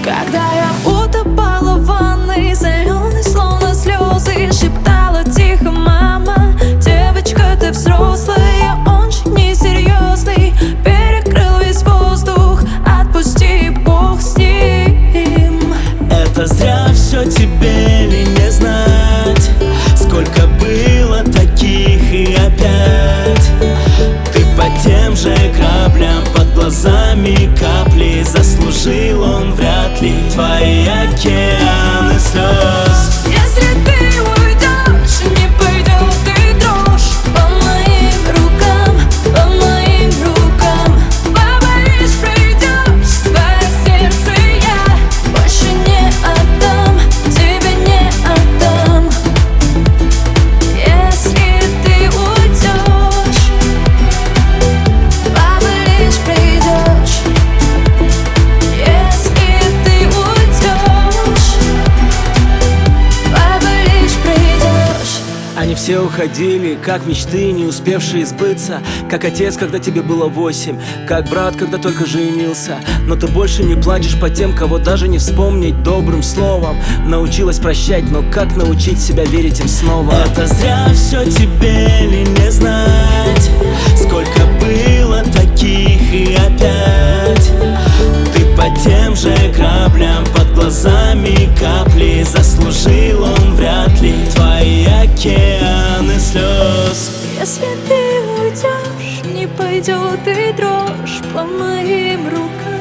Когда я утопала в ванной, соленой, словно слезы, шептала тихо: мама, девочка, ты взрослая, он же несерьезный. Перекрыл весь воздух, отпусти, Бог с ним. Это зря все, тебе ли не знать, сколько было таких и опять ты по тем же граблям, под глазами капли. Заслужил он вряд ли твои океаны слез. Если ты уйдешь, не пойдет и дрожь по моим рукам, по моим рукам. Побоишь, придешь, свое сердце я больше не отдам, тебе не отдам. Если ты уйдешь, побоишь, придешь. Если ты уйдешь, побоишь, придешь. Они все уходили, как мечты, не успевшие сбыться. Как отец, когда тебе было 8, как брат, когда только женился. Но ты больше не плачешь по тем, кого даже не вспомнить добрым словом. Научилась прощать, но как научить себя верить им снова? Это зря все, тебе ли не знать, сколько было таких и опять ты по тем же граблям, под глазами капли. Заслужил он вряд ли твои океаны слез. Если ты уйдешь, не пойдет и дрожь по моим рукам.